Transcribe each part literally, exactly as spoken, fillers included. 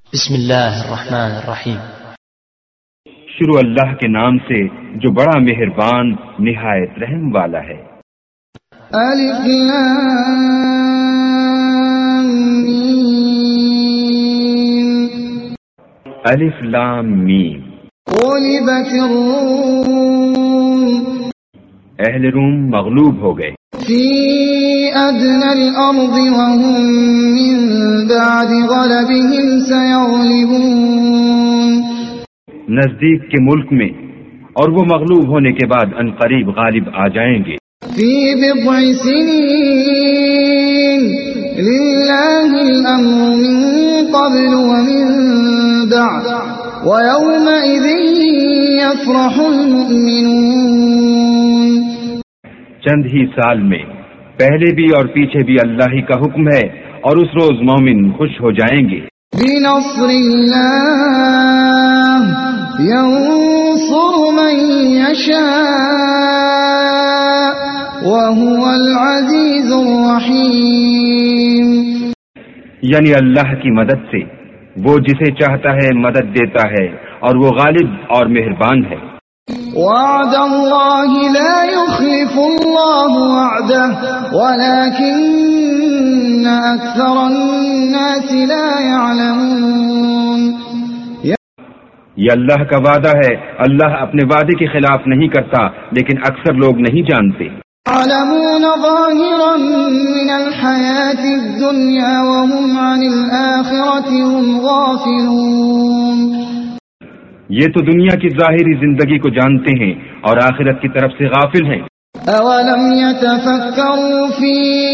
بسم اللہ الرحمن الرحیم. شروع اللہ کے نام سے جو بڑا مہربان نہایت رحم والا ہے. الف لام میم. الف لام میم. غلبت الروم. اہل روم مغلوب ہو گئے. فی ادنى الارض وهم من بعد غلبهم سيغلبون. نزدیک کے ملک میں اور وہ مغلوب ہونے کے بعد عنقریب غالب آ جائیں گے. فی بضع سنین للہ الامر من قبل ومن بعد ويومئذ يفرح المؤمنون. چند ہی سال میں پہلے بھی اور پیچھے بھی اللہ ہی کا حکم ہے اور اس روز مومن خوش ہو جائیں گے. بنصر اللہ ينصر من يشاء وهو العزيز الرحيم. یعنی اللہ کی مدد سے وہ جسے چاہتا ہے مدد دیتا ہے اور وہ غالب اور مہربان ہے. وعد الله لا يخلف الله وعده ولكن أكثر الناس لا يعلمون. یہ اللہ کا وعدہ ہے، اللہ اپنے وعدے کے خلاف نہیں کرتا لیکن اکثر لوگ نہیں جانتے. يعلمون ظاهرا من الحياة الدنيا وهم عن الآخرة هم غافلون. یہ تو دنیا کی ظاہری زندگی کو جانتے ہیں اور آخرت کی طرف سے غافل ہیں. اولم يتفكروا في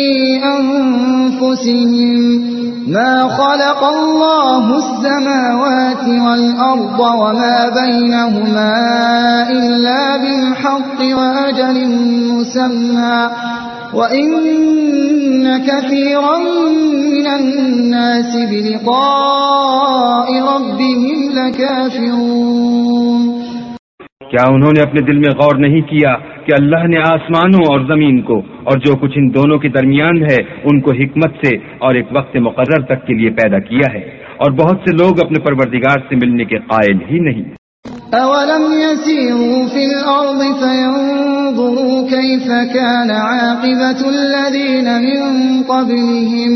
انفسهم ما خلق الله السماوات والارض وما بينهما الا بالحق واجل مسمى وان كثيرا من الناس بلقاء ربهم لكافرون. کیا انہوں نے اپنے دل میں غور نہیں کیا کہ اللہ نے آسمانوں اور زمین کو اور جو کچھ ان دونوں کے درمیان ہے ان کو حکمت سے اور ایک وقت مقرر تک کے لیے پیدا کیا ہے اور بہت سے لوگ اپنے پروردگار سے ملنے کے قائل ہی نہیں. اولم يسيروا في الارض فينظروا كيف كان عاقبة الذين من قبلهم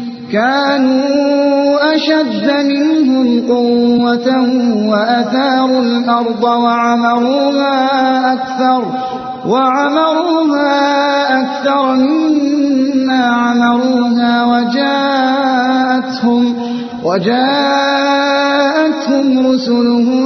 كانوا أشد منهم قوة وأثاروا الأرض وعمروها أكثر وعمروها أكثر مما عمروها وجاءتهم وجاءتهم رسلهم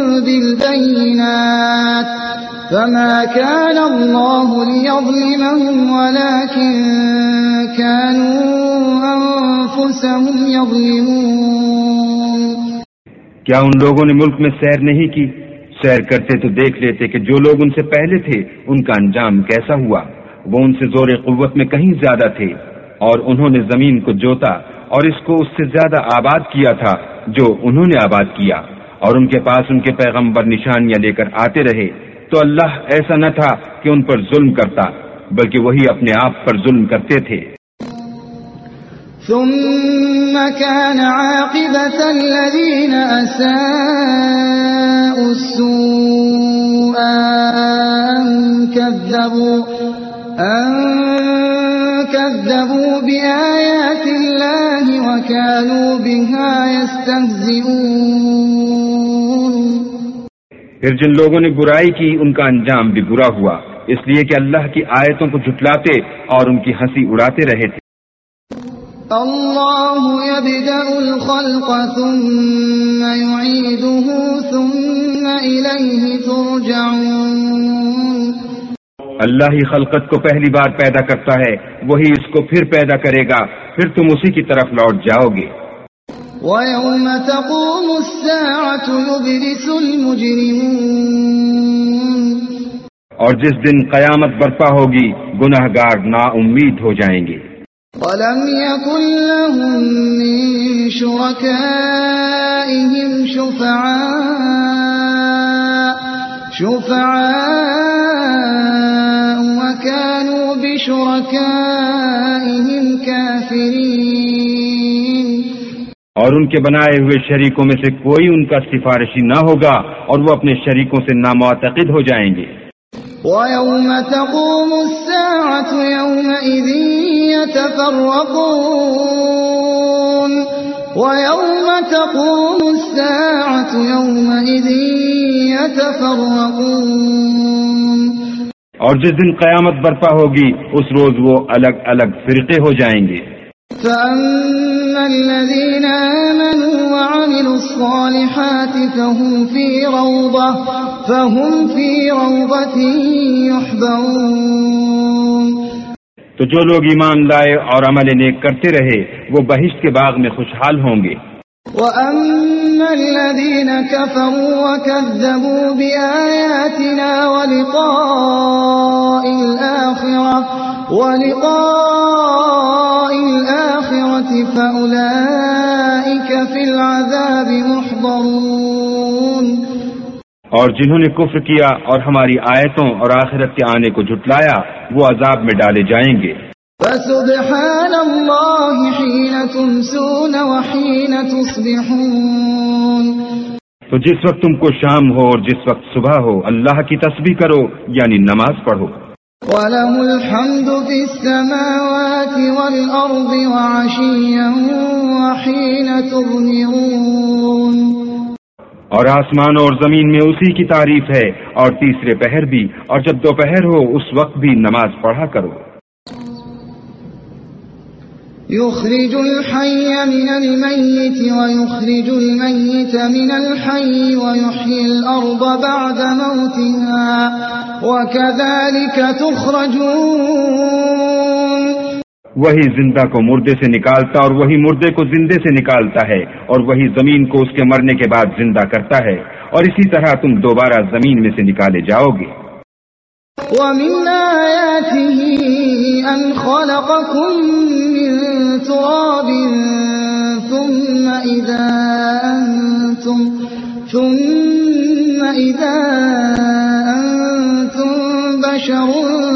بالبينات فما كان الله ليظلمهم ولكن كانوا أنفسهم يظلمون. کیا ان لوگوں نے ملک میں سیر نہیں کی؟ سیر کرتے تو دیکھ لیتے کہ جو لوگ ان سے پہلے تھے ان کا انجام کیسا ہوا. وہ ان سے زور قوت میں کہیں زیادہ تھے اور انہوں نے زمین کو جوتا اور اس کو اس سے زیادہ آباد کیا تھا جو انہوں نے آباد کیا اور ان کے پاس ان کے پیغمبر نشانیاں لے کر آتے رہے. تو اللہ ایسا نہ تھا کہ ان پر ظلم کرتا بلکہ وہی اپنے آپ پر ظلم کرتے تھے. ثم كان عاقبة الذين أساءوا السوء أن كذبوا أن كذبوا بآيات الله وكانوا بها يستهزئون. پھر جن لوگوں نے برائی کی ان کا انجام بھی برا ہوا اس لیے کہ اللہ کی آیتوں کو جھٹلاتے اور ان کی ہنسی اڑاتے رہے تھے. اللہ یبدأ الخلق ثم یعیدہ ثم الیہ ترجعون. اللہ ہی خلقت کو پہلی بار پیدا کرتا ہے، وہی اس کو پھر پیدا کرے گا، پھر تم اسی کی طرف لوٹ جاؤ گے. وَيَوْمَ تَقُومُ السَّاعَةُ يُبْلِسُ الْمُجْرِمُونَ. اور جس دن قیامت برپا ہوگی گناہگار نا امید ہو جائیں گے. وَلَمْ يَكُنْ لَهُم مِّن شُرَكَائِهِمْ شُفَعَاءُ شُفَعَاءُ وَكَانُوا بِشُرَكَائِهِمْ كَافِرِينَ. اور ان کے بنائے ہوئے شریکوں میں سے کوئی ان کا سفارشی نہ ہوگا اور وہ اپنے شریکوں سے نامعتقد ہو جائیں گے۔ وَيَوْمَ تَقُومُ السَّاعَةُ يَوْمَئِذٍ يَتَفَرَّقُونَ وَيَوْمَ تَقُومُ السَّاعَةُ يَوْمَئِذٍ يَتَفَرَّقُونَ اور جس دن قیامت برپا ہوگی اس روز وہ الگ الگ فرقے ہو جائیں گے۔ فَأَمَّا الَّذِينَ آمَنُوا وَعَمِلُوا الصَّالِحَاتِ فَهُمْ فِي رَوْضَةٍ فَهُمْ فِي رَوْضَةٍ يُحْبَرُونَ تو جو لوگ ایمان لائے اور عمل نیک کرتے رہے وہ بہشت کے باغ میں خوشحال ہوں گے۔ وَأَمَّا الَّذِينَ كَفَرُوا وَكَذَّبُوا بِآيَاتِنَا وَلِقَاءِ الْآخِرَةِ وَلِقَاءِ الْآخِرَةِ فَأُولَئِكَ فِي الْعَذَابِ مُحْضَرُونَ اور جنہوں نے کفر کیا اور ہماری آیتوں اور آخرت کے آنے کو جھٹلایا وہ عذاب میں ڈالے جائیں گے۔ فَسُبْحَانَ اللَّهِ حِينَ تُمْسُونَ وَحِينَ تُصْبِحُونَ تو جس وقت تم کو شام ہو اور جس وقت صبح ہو اللہ کی تسبیح کرو یعنی نماز پڑھو۔ وَلَهُ الْحَمْدُ فِي السَّمَاوَاتِ وَالْأَرْضِ وَعَشِيًّا وَحِينَ تُظْهِرُونَ اور آسمان اور زمین میں اسی کی تعریف ہے اور تیسرے پہر بھی اور جب دوپہر ہو اس وقت بھی نماز پڑھا کرو۔ يخرج الحي من الميت ويخرج الميت من الحي ويحيي الأرض بعد موتها وكذلك تخرجون وہی زندہ کو مردے سے نکالتا اور وہی مردے کو زندے سے نکالتا ہے اور وہی زمین کو اس کے مرنے کے بعد زندہ کرتا ہے اور اسی طرح تم دوبارہ زمین میں سے نکالے جاؤ گے۔ وَمِنْ آيَاتِهِ أَنْ خَلَقَكُم مِّن تُرَابٍ ثُمَّ إِذَا أَنْتُمْ ثُمَّ إِذَا أَنْتُمْ بَشَرٌ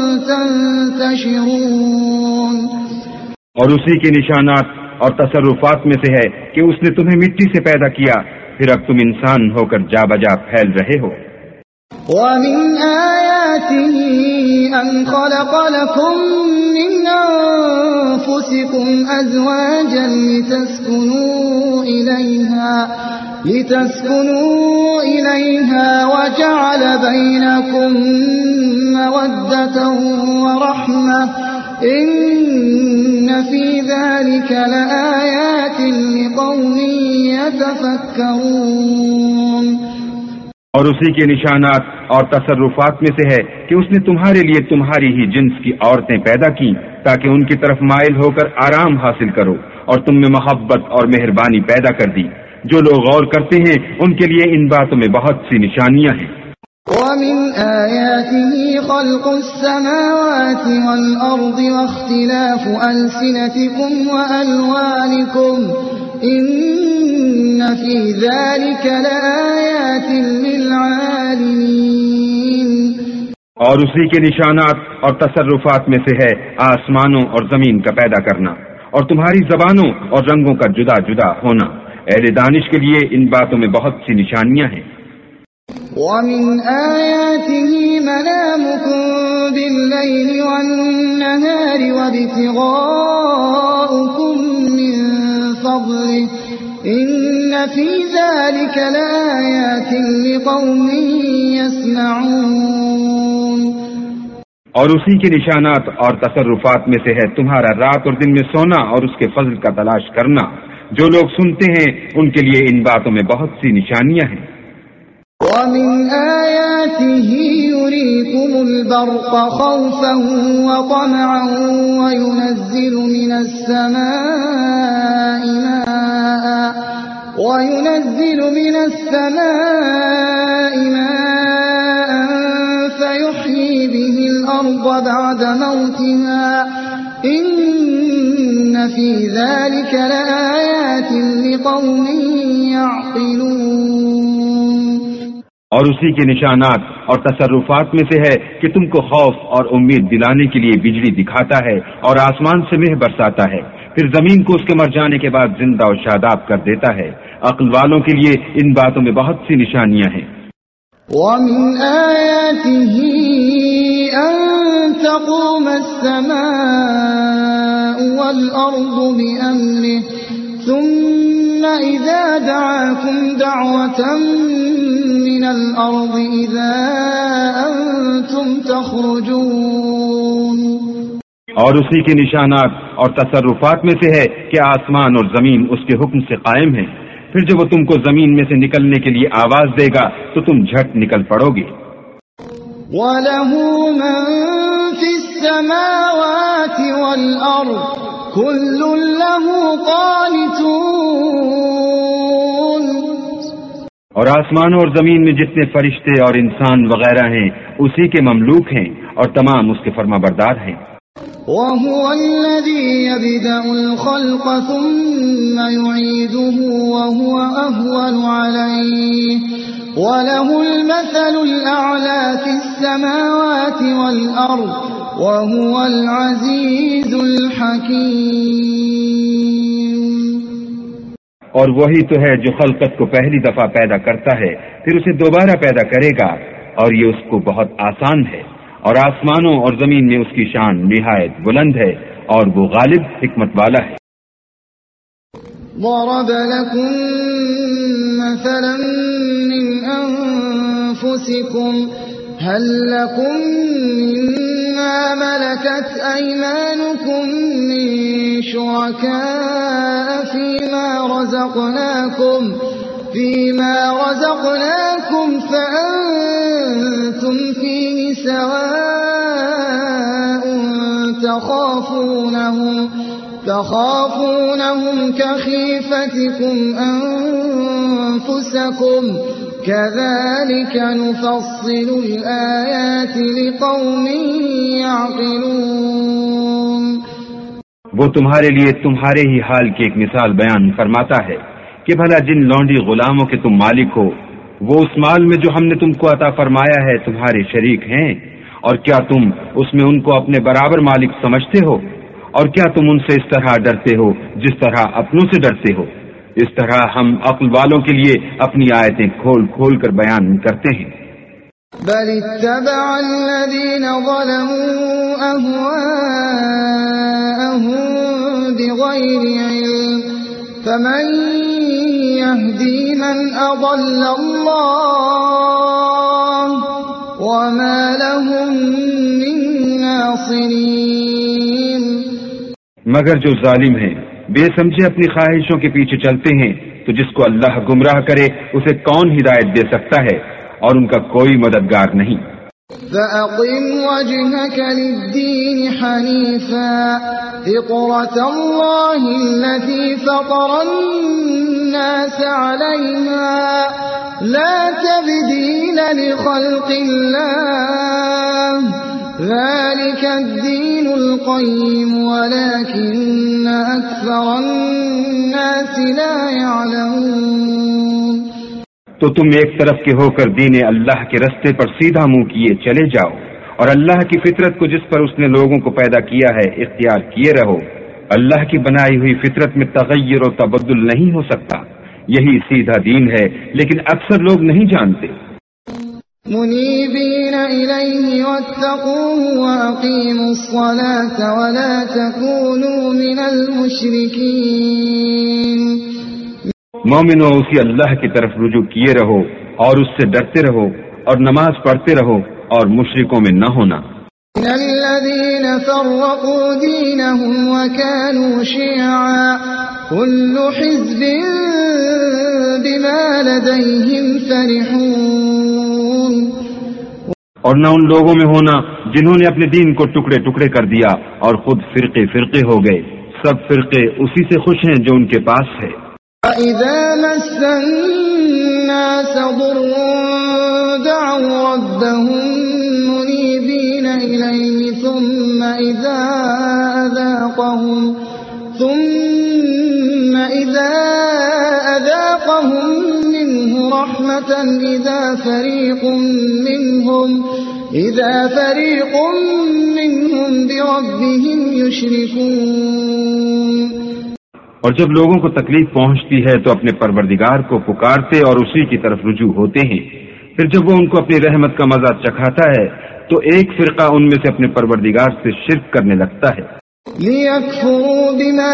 تَنْتَشِرُونَ اور اسی کے نشانات اور تصرفات میں سے ہے کہ اس نے تمہیں مٹی سے پیدا کیا پھر اب تم انسان ہو کر جا بجا پھیل رہے ہو۔ وَمِنْ آيَاتِهِ أَنْ خَلَقَ لَكُم مِّنْ أَنفُسِكُمْ أَزْوَاجًا لِتَسْكُنُوا إِلَيْهَا لِتَسْكُنُوا إِلَيْهَا وَجَعَلَ بَيْنَكُم مَّوَدَّةً وَرَحْمَةً إِنَّ فِي ذَلِكَ لَآيَاتٍ لِقَوْمٍ يَتَفَكَّرُونَ اور اسی کے نشانات اور تصرفات میں سے ہے کہ اس نے تمہارے لیے تمہاری ہی جنس کی عورتیں پیدا کی تاکہ ان کی طرف مائل ہو کر آرام حاصل کرو اور تم میں محبت اور مہربانی پیدا کر دی۔ جو لوگ غور کرتے ہیں ان کے لیے ان باتوں میں بہت سی نشانیاں ہیں۔ وَمِنْ آيَاتِهِ خَلْقُ السَّمَاوَاتِ وَالْأَرْضِ وَاخْتِلَافُ أَلْسِنَتِكُمْ وَأَلْوَانِكُمْ إِنَّ فِي ذَلِكَ لَآيَاتٍ لِلْعَالِمِينَ اور اسی کے نشانات اور تصرفات میں سے ہے آسمانوں اور زمین کا پیدا کرنا اور تمہاری زبانوں اور رنگوں کا جدا جدا ہونا۔ اہل دانش کے لیے ان باتوں میں بہت سی نشانیاں ہیں۔ وَمِنْ آيَاتِهِ مَنَامُكُمْ بِاللَّيْلِ وَالنَّهَارِ وَابْتِغَاؤُكُمْ مِنْ فَضْلِهِ إِنَّ فِي ذَلِكَ لَآيَاتٍ لِقَوْمٍ يَسْمَعُونَ اور اسی کے نشانات اور تصرفات میں سے ہے تمہارا رات اور دن میں سونا اور اس کے فضل کا تلاش کرنا۔ جو لوگ سنتے ہیں ان کے لیے ان باتوں میں بہت سی نشانیاں ہیں۔ وَمِنْ آيَاتِهِ يُرِيكُمُ الْبَرْقَ خَوْفًا وَطَمَعًا وَيُنَزِّلُ مِنَ السَّمَاءِ مَاءً وَيُنَزِّلُ مِنَ السَّمَاءِ مَاءً فَيُحْيِي بِهِ الْأَرْضَ بَعْدَ مَوْتِهَا إِنَّ فِي ذَلِكَ لَآيَاتٍ لِقَوْمٍ يَعْقِلُونَ اور اسی کے نشانات اور تصرفات میں سے ہے کہ تم کو خوف اور امید دلانے کے لیے بجلی دکھاتا ہے اور آسمان سے مہ برساتا ہے پھر زمین کو اس کے مر جانے کے بعد زندہ اور شاداب کر دیتا ہے. عقل والوں کے لیے ان باتوں میں بہت سی نشانیاں ہیں. وَمِنْ آيَاتِهِ أَن تَقُومَ السَّمَاءُ وَالْأَرْضُ بِأَمْرِهِ ثُمَّ إِذَا دَعَاكُمْ دَعْوَةً مِّنَ الْأَرْضِ إِذَا أَنْتُمْ تَخْرُجُونَ. اور اسی کے نشانات اور تصرفات میں سے ہے کہ آسمان اور زمین اس کے حکم سے قائم ہیں. پھر جب وہ تم کو زمین میں سے نکلنے کے لیے آواز دے گا تو تم جھٹ نکل پڑو گے. وَلَهُ مَن فِي السَّمَاوَاتِ وَالْأَرْضِ كُلٌّ لَّهُ قَانِتُونَ. اور آسمانوں اور زمین میں جتنے فرشتے اور انسان وغیرہ ہیں اسی کے مملوک ہیں اور تمام اس کے فرما بردار ہیں. وَهُوَ الَّذِي يَبْدَأُ الْخَلْقَ ثُمَّ يُعِيدُهُ وَهُوَ أَهْوَنُ عَلَيْهِ وَلَهُ الْمَثَلُ الْأَعْلَى فِي السَّمَاوَاتِ وَالْأَرْضِ وَهُوَ الْعَزِيزُ الْحَكِيمُ. اور وہی تو ہے جو خلقت کو پہلی دفعہ پیدا کرتا ہے پھر اسے دوبارہ پیدا کرے گا اور یہ اس کو بہت آسان ہے. اور آسمانوں اور زمین میں اس کی شان نہایت بلند ہے اور وہ غالب حکمت والا ہے. ضرب لكم مثلا من أنفسكم هل لكم مما ملكت أيمانكم من شركاء فيما رزقناكم فيما رزقناكم فأنتم فيه سواء تخافونهم تخافونهم كخيفتكم أنفسكم كذلك نفصل الآيات لقوم يعقلون. وہ تمہارے لیے تمہارے ہی حال کی ایک مثال بیان فرماتا ہے کہ بھلا جن لونڈی غلاموں کے تم مالک ہو وہ اس مال میں جو ہم نے تم کو عطا فرمایا ہے تمہارے شریک ہیں، اور کیا تم اس میں ان کو اپنے برابر مالک سمجھتے ہو؟ اور کیا تم ان سے اس طرح ڈرتے ہو جس طرح اپنوں سے ڈرتے ہو؟ اس طرح ہم عقل والوں کے لیے اپنی آیتیں کھول کھول کر بیان کرتے ہیں. بل اتبع الذين ظلموا أهواءهم بغير علم فمن يهدي من أضل الله وما لهم من ناصرين. مگر جو ظالم ہیں بے سمجھے اپنی خواہشوں کے پیچھے چلتے ہیں تو جس کو اللہ گمراہ کرے اسے کون ہدایت دے سکتا ہے اور ان کا کوئی مددگار نہیں. فَأَقِمْ وَجْهَكَ لِلدِّينِ حَنِيفًا فِطْرَةَ اللَّهِ الَّتِي فَطَرَ النَّاسَ عَلَيْهَا لَا تَبْدِيلَ لِخَلْقِ اللَّهِ ذَلِكَ الدِّينُ الْقَيِّمُ وَلَكِنَّ أَكْثَرَ النَّاسِ لَا يَعْلَمُونَ. تو تم ایک طرف کے ہو کر دین اللہ کے رستے پر سیدھا منہ کیے چلے جاؤ اور اللہ کی فطرت کو جس پر اس نے لوگوں کو پیدا کیا ہے اختیار کیے رہو. اللہ کی بنائی ہوئی فطرت میں تغیر و تبدل نہیں ہو سکتا. یہی سیدھا دین ہے لیکن اکثر لوگ نہیں جانتے. منیبین الیہ واتقوہ واقیموا الصلاة ولا تکونوا من المشرکین. مومنوں اسی اللہ کی طرف رجوع کیے رہو اور اس سے ڈرتے رہو اور نماز پڑھتے رہو اور مشرکوں میں نہ ہونا. من الذین فرقوا دینهم وكانوا شیعا كل حزب بما لديهم فرحون. اور نہ ان لوگوں میں ہونا جنہوں نے اپنے دین کو ٹکڑے ٹکڑے کر دیا اور خود فرقے فرقے ہو گئے. سب فرقے اسی سے خوش ہیں جو ان کے پاس ہے. وَإِذَا مَسَّ النَّاسَ ضُرٌّ دَعَوْا رَبَّهُم مُّنِيبِينَ إِلَيْهِ ثُمَّ إِذَا أَذَاقَهُم ثُمَّ إِذَا أَذَاقَهُم مِّنْهُ منه رحمة إذا فريق منهم إذا فريق منهم بربهم يشركون. اور جب لوگوں کو تکلیف پہنچتی ہے تو اپنے پروردگار کو پکارتے اور اسی کی طرف رجوع ہوتے ہیں. پھر جب وہ ان کو اپنی رحمت کا مزہ چکھاتا ہے تو ایک فرقہ ان میں سے اپنے پروردگار سے شرک کرنے لگتا ہے. لِيَكْفُرُوا بِمَا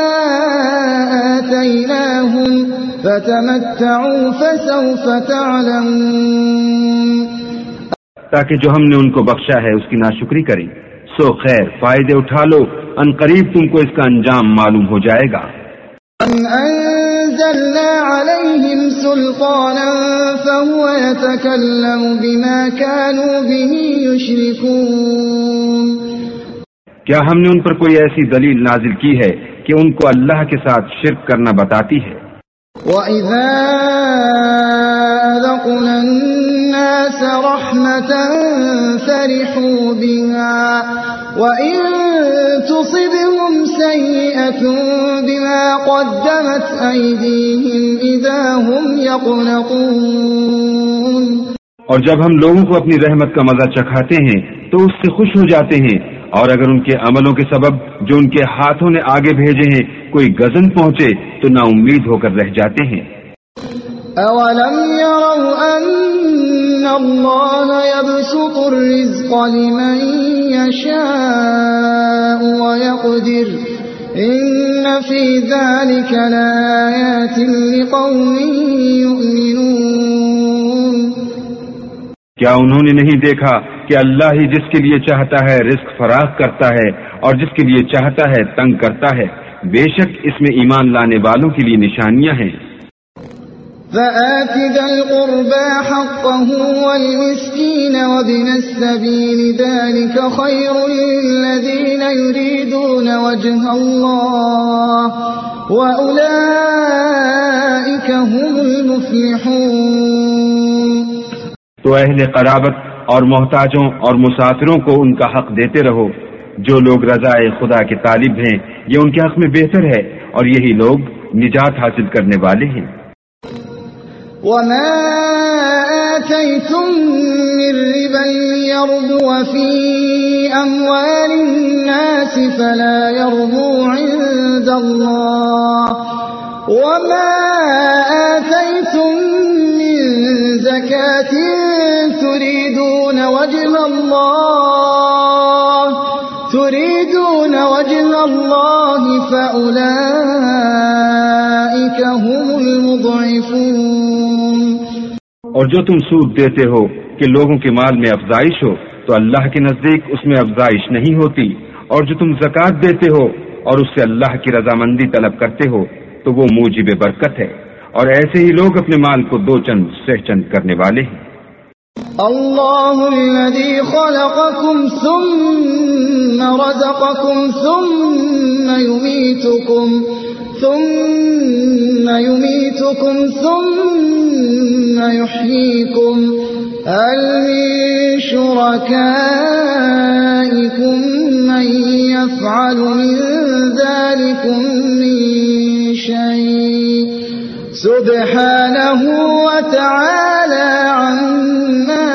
آتَيْنَاهُمْ فَتَمَتَّعُوا فَسَوْفَ تَعْلَمُونَ. تاکہ جو ہم نے ان کو بخشا ہے اس کی ناشکری کریں. سو خیر فائدے اٹھا لو، ان قریب تم کو اس کا انجام معلوم ہو جائے گا. أنزلنا عليهم سلطانا فهو يتكلم بما كانوا به يشركون. کیا ہم نے ان پر کوئی ایسی دلیل نازل کی ہے کہ ان کو اللہ کے ساتھ شرک کرنا بتاتی ہے؟ وَإِذَا أَذَقْنَا النَّاسَ رَحْمَةً فَرِحُوا بِهَا وَإِن تُصِبْهُمْ سَيِّئَةٌ بِمَا قَدَّمَتْ أَيْدِيهِمْ إِذَا هُمْ يَقْنَطُونَ. اور جب ہم لوگوں کو اپنی رحمت کا مزہ چکھاتے ہیں تو اس سے خوش ہو جاتے ہیں، اور اگر ان کے عملوں کے سبب جو ان کے ہاتھوں نے آگے بھیجے ہیں کوئی غضب پہنچے تو نا امید ہو کر رہ جاتے ہیں. أَوَلَمْ يَرَوْا أَنَّ اللَّهَ يَبْسُطُ الرِّزْقَ لِمَن يَشَاءُ وَيَقْدِرُ إِنَّ فِي ذَلِكَ لَآيَاتٍ لِقَوْمٍ يُؤْمِنُونَ. کیا انہوں نے نہیں دیکھا کہ اللہ ہی جس کے لیے چاہتا ہے رزق فراخ کرتا ہے اور جس کے لیے چاہتا ہے تنگ کرتا ہے؟ بے شک اس میں ایمان لانے والوں کے لیے نشانیاں ہیں. فآت ذا القربى حقه والمسكين وابن السبيل ذلك خير للذين يريدون وجه الله وأولئك هم المفلحون. تو اہل قرابت اور محتاجوں اور مسافروں کو ان کا حق دیتے رہو. جو لوگ رضائے خدا کے طالب ہیں یہ ان کے حق میں بہتر ہے اور یہی لوگ نجات حاصل کرنے والے ہیں. وَمَا آتَيْتُم مِّن رِّبًا لِّيَرْبُوَ فِي أَمْوَالِ النَّاسِ فَلَا يَرْبُو عِندَ اللَّهِ وَمَا آتَيْتُم مِّن زَكَاةٍ تُرِيدُونَ وَجْهَ اللَّهِ تُرِيدُونَ وَجْهَ اللَّهِ فَأُولَئِكَ هُمُ الْمُضْعِفُونَ. اور جو تم سود دیتے ہو کہ لوگوں کے مال میں افزائش ہو تو اللہ کے نزدیک اس میں افزائش نہیں ہوتی، اور جو تم زکوٰۃ دیتے ہو اور اس سے اللہ کی رضامندی طلب کرتے ہو تو وہ موجب برکت ہے، اور ایسے ہی لوگ اپنے مال کو دو چند سہ چند کرنے والے ہیں. اللہ الذی خلقکم ثم رزقکم ثم یمیتکم ثم یمیتکم ثم یحییکم هل من شرکائکم من یفعل من ذلکم من شیء سبحانہ وتعالی عما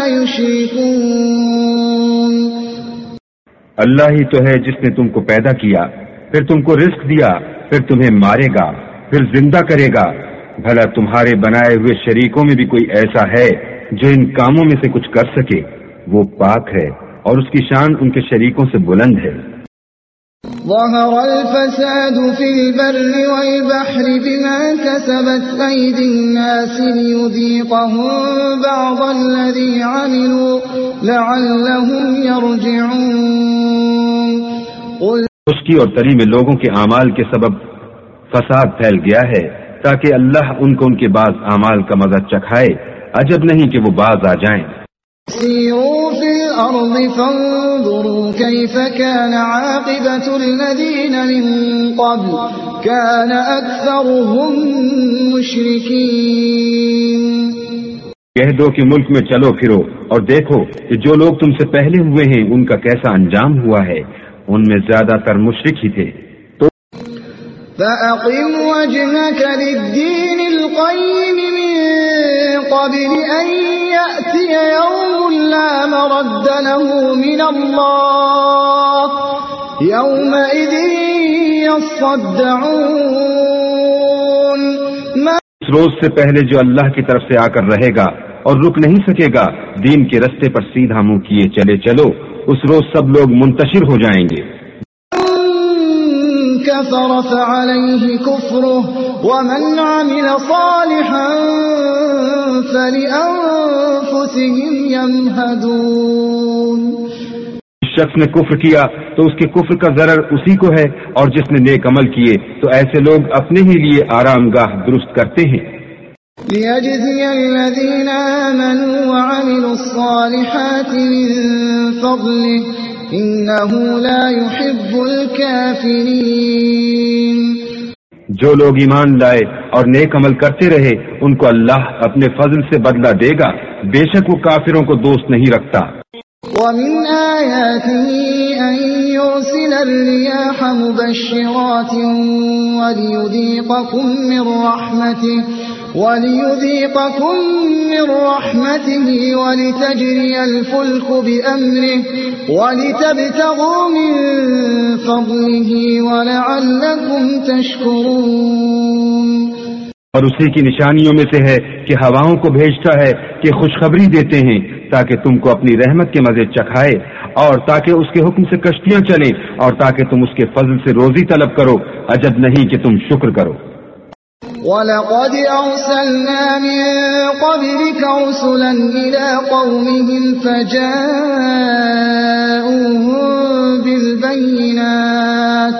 یشرکون. اللہ ہی تو ہے جس نے تم کو پیدا کیا، پھر تم کو رزق دیا، پھر تمہیں مارے گا، پھر زندہ کرے گا. بھلا تمہارے بنائے ہوئے شریکوں میں بھی کوئی ایسا ہے جو ان کاموں میں سے کچھ کر سکے؟ وہ پاک ہے اور اس کی شان ان کے شریکوں سے بلند ہے. ظهر الفساد في البر والبحر بما كسبت أيدي الناس ليذيقهم بعض الذي عملوا لعلهم يرجعون. خشکی اور تری میں لوگوں کے اعمال کے سبب فساد پھیل گیا ہے تاکہ اللہ ان کو ان کے بعض اعمال کا مزہ چکھائے. عجب نہیں کہ وہ باز آ جائیں. سیروا فی الارض فانظروا کیف کان عاقبۃ الذین من قبل کان اکثرهم مشرکین. کہہ دو کہ ملک میں چلو پھرو اور دیکھو کہ جو لوگ تم سے پہلے ہوئے ہیں ان کا کیسا انجام ہوا ہے، ان میں زیادہ تر مشرک ہی تھے. تو فَأَقِمْ وَجْهَكَ لِلدِّينِ الْقَيِّمِ مِنْ قبل أن يأتي يوم لا مرد له من الله يومئذ يصدعون. اس روز سے پہلے جو اللہ کی طرف سے آ کر رہے گا اور رک نہیں سکے گا، دین کے رستے پر سیدھا منہ کیے چلے چلو، اس روز سب لوگ منتشر ہو جائیں گے. كفر فعليه كفره ومن عمل صالحا فلأنفسهم يمهدون. جس شخص نے کفر کیا تو اس کے کفر کا ضرر اسی کو ہے، اور جس نے نیک عمل کیے تو ایسے لوگ اپنے ہی لیے آرام گاہ درست کرتے ہیں. ليجزي الذين آمنوا وعملوا الصالحات من فضله إنه لا يحب الكافرين. جو لوگ ایمان لائے اور نیک عمل کرتے رہے ان کو اللہ اپنے فضل سے بدلہ دے گا، بے شک وہ کافروں کو دوست نہیں رکھتا. ومن آياته أن يرسل الرياح مبشرات وليذيقكم من رحمته وليذيقكم من رحمته ولتجري الفلك بأمره ولتبتغوا من فضله ولعلكم تشكرون. اور اسی کی نشانیوں میں سے ہے کہ ہواؤں کو بھیجتا ہے کہ خوشخبری دیتے ہیں تاکہ تم کو اپنی رحمت کے مزے چکھائے، اور تاکہ اس کے حکم سے کشتیاں چلیں، اور تاکہ تم اس کے فضل سے روزی طلب کرو، عجب نہیں کہ تم شکر کرو. وَلَقَدْ أَرْسَلْنَا مِن قَبْلِكَ رُسُلًا إِلَىٰ قَوْمِهِمْ فَجَاءُوهُم بِالْبَيِّنَاتِ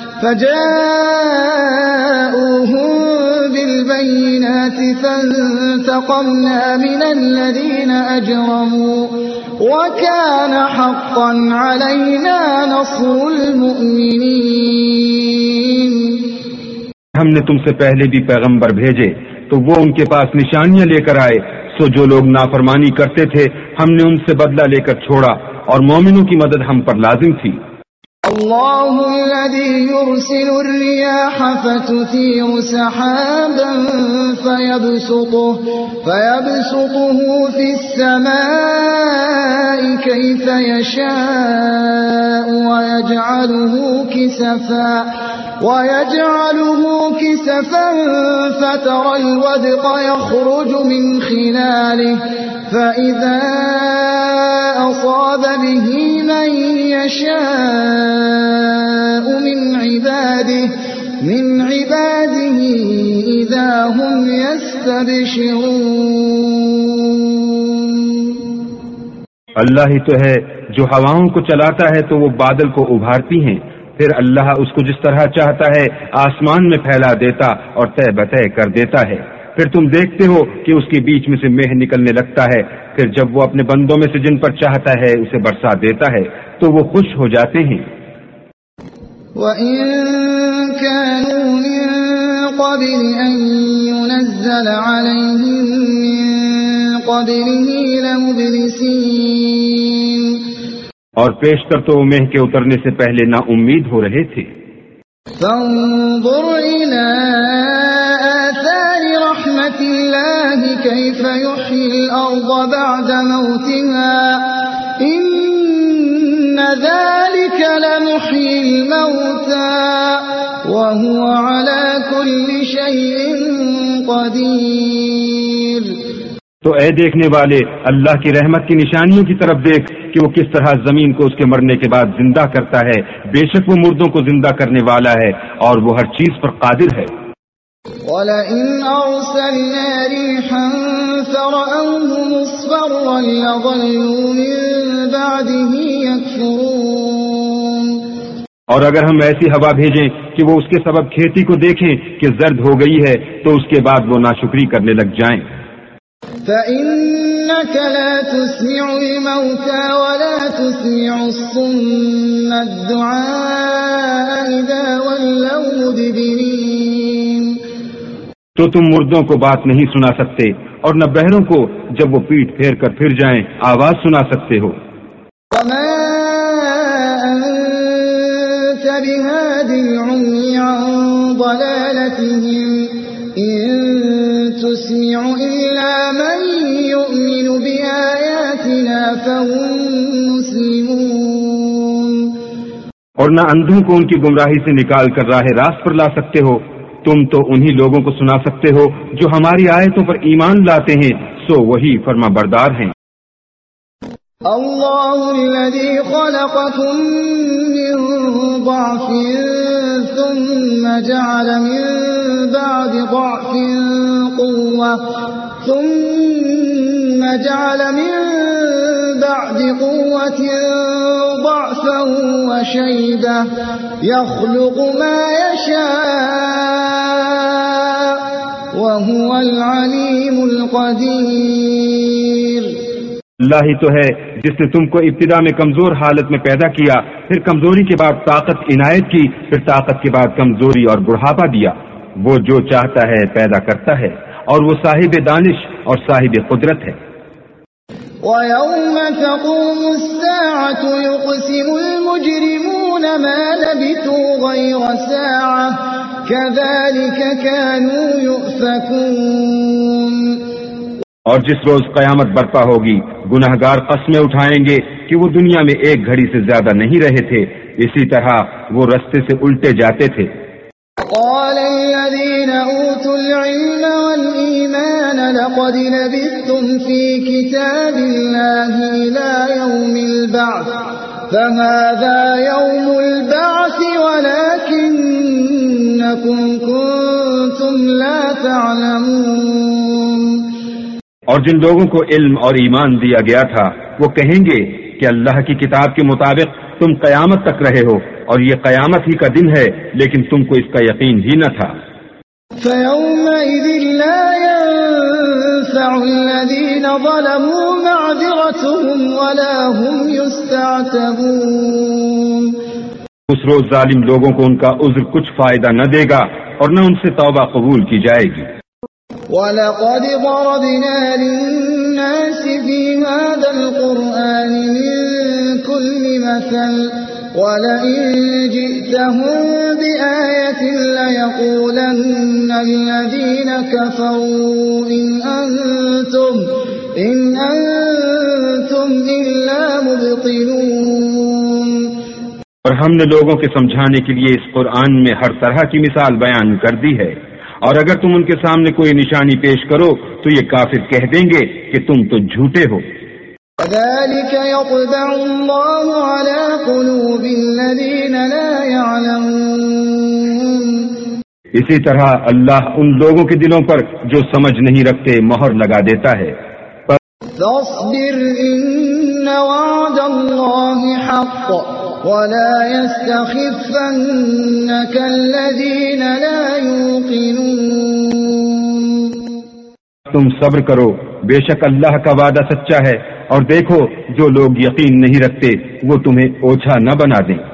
فَجَاءُوهُم بِالْبَيِّنَاتِ فَانتَقَمْنَا مِنَ الَّذِينَ أَجْرَمُوا وَكَانَ حَقًّا عَلَيْنَا نَصْرُ الْمُؤْمِنِينَ. ہم نے تم سے پہلے بھی پیغمبر بھیجے تو وہ ان کے پاس نشانیاں لے کر آئے، سو جو لوگ نافرمانی کرتے تھے ہم نے ان سے بدلہ لے کر چھوڑا، اور مومنوں کی مدد ہم پر لازم تھی. الله الذي يرسل الرياح فتثير سحابا فيبسطه, فيبسطه في السماء كيف يشاء ويجعله كسفا ويجعله كسفا فترى الودق يخرج من خلاله فإذا أصاب به من يشاء من عباده من عباده إذا هم يستبشرون. اللہ ہی تو ہے جو ہواؤں کو چلاتا ہے تو وہ بادل کو ابھارتی ہیں، پھر اللہ اس کو جس طرح چاہتا ہے آسمان میں پھیلا دیتا اور طے بطے کر دیتا ہے. پھر تم دیکھتے ہو کہ اس کے بیچ میں سے مہ نکلنے لگتا ہے، پھر جب وہ اپنے بندوں میں سے جن پر چاہتا ہے اسے برسا دیتا ہے تو وہ خوش ہو جاتے ہیں. وَإِن كَانُوا مِن قَبْلِ أَن يُنَزَّلَ عَلَيْهِم مِّن قَبْلِهِ لَمُبْلِسِينَ. اور پیشتر تو وہ مہ کے اترنے سے پہلے نا امید ہو رہے تھے. فانظر إلى آثار رحمة الله كيف يحيي الأرض بعد موتها إن ذلك لمحيي الموتى وهو على كل شيء قدير. تو اے دیکھنے والے اللہ کی رحمت کی نشانیوں کی طرف دیکھ کہ وہ کس طرح زمین کو اس کے مرنے کے بعد زندہ کرتا ہے، بے شک وہ مردوں کو زندہ کرنے والا ہے اور وہ ہر چیز پر قادر ہے. وَلَئِنْ أَرْسَلْنَا رِيحًا فَرَأَوْهُ مُصْفَرًّا لَظَلُّوا مِن بَعْدِهِ يَكْفُرُونَ. اور اگر ہم ایسی ہوا بھیجیں کہ وہ اس کے سبب کھیتی کو دیکھیں کہ زرد ہو گئی ہے تو اس کے بعد وہ ناشکری کرنے لگ جائیں. فَإِنَّكَ لَا تُسْمِعُ الْمَوْتَى وَلَا تُسْمِعُ الصُّمَّ الدُّعَاءَ إِذَا وَلَّوْا مُدْبِرِينَ. تو تم مردوں کو بات نہیں سنا سکتے اور نہ بہروں کو جب وہ پیٹ پھیر کر پھر جائیں آواز سنا سکتے ہو. وَمَا أَنتَ بِهَادِ الْعُمْيِ عَن ضَلَالَتِهِمْ إِن تُسْمِعُ إِلَّا مَن لهم مسلمون اور نہ اندھوں کو ان کی گمراہی سے نکال کر راہ راست پر لا سکتے ہو، تم تو انہی لوگوں کو سنا سکتے ہو جو ہماری آیتوں پر ایمان لاتے ہیں، سو وہی فرما بردار ہیں۔ اللہ الذی خلقکم من ضعف ثم جعل من بعد ضعف قوة ثم جعل من بعد قوة ضعفا وشيبة يخلق ما يشاء وهو العليم القدير۔ اللہ ہی تو ہے جس نے تم کو ابتدا میں کمزور حالت میں پیدا کیا، پھر کمزوری کے بعد طاقت عنایت کی، پھر طاقت کے بعد کمزوری اور بڑھاپا دیا۔ وہ جو چاہتا ہے پیدا کرتا ہے، اور وہ صاحب دانش اور صاحب قدرت ہے۔ وَيَوْمَ تَقُومُ السَّاعَةُ يُقْسِمُ الْمُجْرِمُونَ مَا لَبِثُوا غَيْرَ سَاعَةٍ كَذَلِكَ كَانُوا يُؤْفَكُونَ۔ اور جس روز قیامت برپا ہوگی، گناہگار قسمیں اٹھائیں گے کہ وہ دنیا میں ایک گھڑی سے زیادہ نہیں رہے تھے، اسی طرح وہ رستے سے الٹے جاتے تھے۔ قال الذين أوتوا العلم والإيمان لقد لبثتم في كتاب الله إلى يوم البعث فهذا يوم البعث ولكنكم كنتم لا تعلمون۔ اور جن لوگوں کو علم اور ایمان دیا گیا تھا وہ کہیں گے کہ اللہ کی کتاب کے مطابق تم قیامت تک رہے ہو، اور یہ قیامت ہی کا دن ہے، لیکن تم کو اس کا یقین ہی نہ تھا۔ فَيَوْمَئِذٍ لَا يَنفَعُ الَّذِينَ ظَلَمُوا مَعْذِرَتُهُمْ وَلَا هُمْ يُسْتَعْتَبُونَ۔ اس روز ظالم لوگوں کو ان کا عذر کچھ فائدہ نہ دے گا اور نہ ان سے توبہ قبول کی جائے گی۔ وَلَقَدْ ضَرَبْنَا لِلنَّاسِ فِي هَذَا الْقُرْآنِ مِنْ كُلِّ مَثَلٍ وَلَئِنْ جِئْتَهُمْ بِآيَةٍ لَيَقُولَنَّ الَّذِينَ كَفَرُوا إِنْ أَنْتُمْ إِنْ أَنْتُمْ إِلَّا مُبْطِلُونَ۔ اور ہم نے لوگوں کے سمجھانے کے لیے اس قرآن میں ہر طرح کی مثال بیان کر دی ہے، اور اگر تم ان کے سامنے کوئی نشانی پیش کرو تو یہ کافر کہہ دیں گے کہ تم تو جھوٹے ہو۔ كَذَلِكَ يَطْبَعُ اللَّهُ عَلَى قُلُوبِ الَّذِينَ لَا يَعْلَمُونَ۔ اسی طرح اللہ ان لوگوں کے دلوں پر جو سمجھ نہیں رکھتے مہر لگا دیتا ہے۔ فَاصْبِرْ إِنَّ وَعْدَ اللَّهِ حَقٌّ وَلَا يَسْتَخِفَّنَّكَ الَّذِينَ لَا يُوقِنُونَ۔ تم صبر کرو، بے شک اللہ کا وعدہ سچا ہے، اور دیکھو جو لوگ یقین نہیں رکھتے وہ تمہیں اوجھا نہ بنا دیں۔